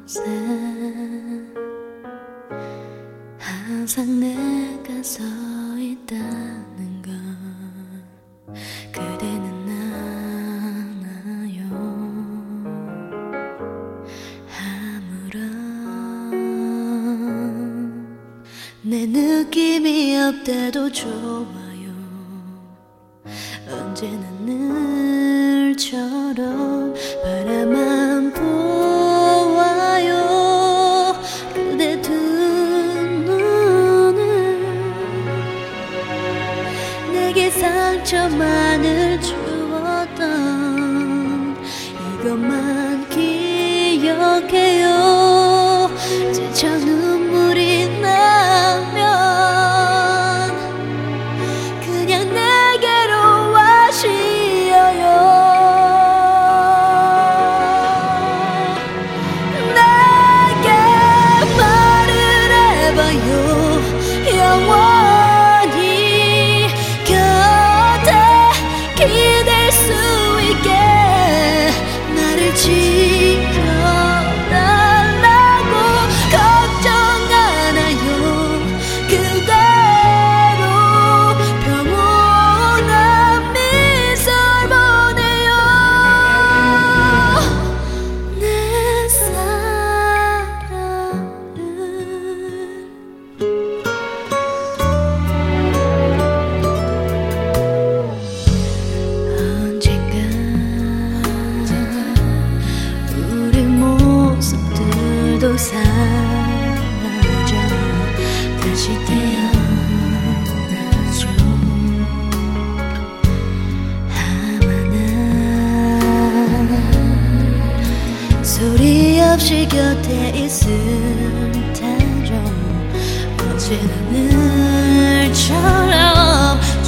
곳에 항상 내가 서 있다는 걸 그대는 아나요? 아무런 내 느낌이 없대도 좋아요. 언제나 늘처럼 바라만 보아요. 그대 두 눈은 내게 상처만을 주었던 이것만 기억해요. 지쳐 눈물이 나면 그냥 내게로 와시어요. 내게 말을 해봐요. 영원히 곁에 기댈 수 있게 나를 지켜달라고 걱정 않아요. 그대로 평온한 미소 보내요. 내 사랑을 언젠가 우리 모습들도 사라져 다시 태어나죠. 아마 난 소리 없이 곁에 있을 테죠. 언제나 늘처럼